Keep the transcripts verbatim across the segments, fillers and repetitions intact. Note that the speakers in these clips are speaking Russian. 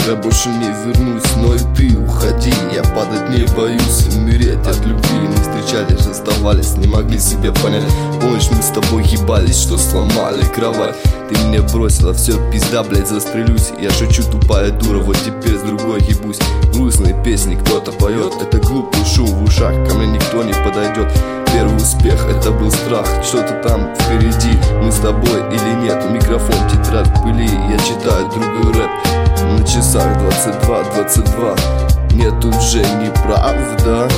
Я больше не вернусь, но и ты уходи. Я падать не боюсь, умереть от любви. Мы встречались, расставались, не могли себя понять. Помнишь, мы с тобой ебались, что сломали кровать. Ты меня бросила, все, пизда, блядь, застрелюсь. Я шучу, тупая дура, вот теперь с другой ебусь. Грустные песни кто-то поет, это глупый шум в ушах, ко мне никто не подойдет. Первый успех, это был страх, что-то там впереди. Мы с тобой или нет, микрофон, тетрадь пыли. Я читаю другой рэп, на часах двадцать два двадцать два. Нет, тут же неправда.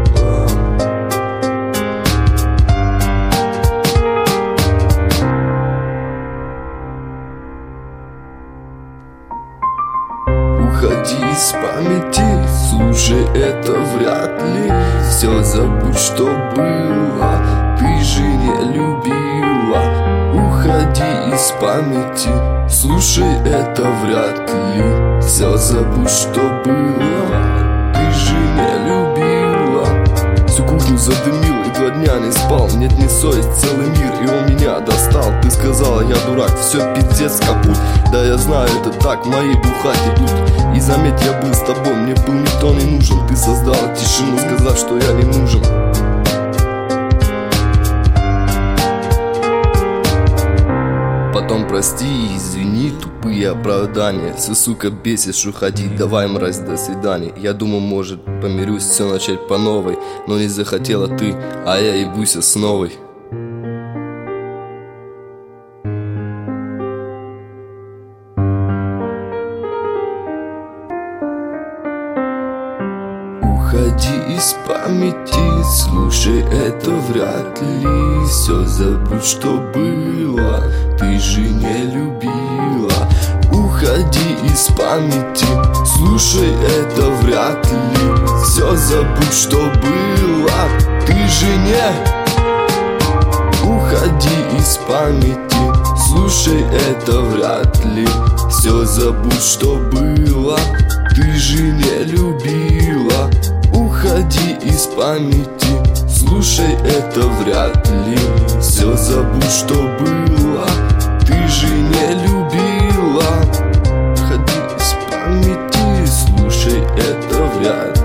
Уходи из памяти, слушай, это вряд ли. Все забудь, что было, ты же не любила. Уходи из памяти, слушай, это вряд ли. Все забудь, что было, ты же не любила. Всю кухню задымил и два дня не спал. Нет, не совесть, целый мир, и он меня достал. Ты сказала, я дурак, все пиздец, капут. Да я знаю, это так, мои бухать идут. И заметь, я был с тобой, мне был никто не нужен. Ты создала тишину, сказав, что я не нужен. Потом прости и извини, тупые оправдания. Все, сука, бесишь, уходи, давай, мразь, до свидания. Я думал, может, помирюсь, все начать по новой. Но не захотела ты, а я ебусь с новой. Уходи из памяти, слушай, это вряд ли. Все забудь, что было, ты же не любила. Уходи из памяти, слушай, это вряд ли. Все забудь, что было, ты же не. Уходи из памяти, слушай, это вряд ли. Все забудь, что было, ты же не любила. Уходи из памяти, слушай, это вряд ли. Все забудь, что было, ты же не любила. Уходи из памяти, слушай, это вряд ли.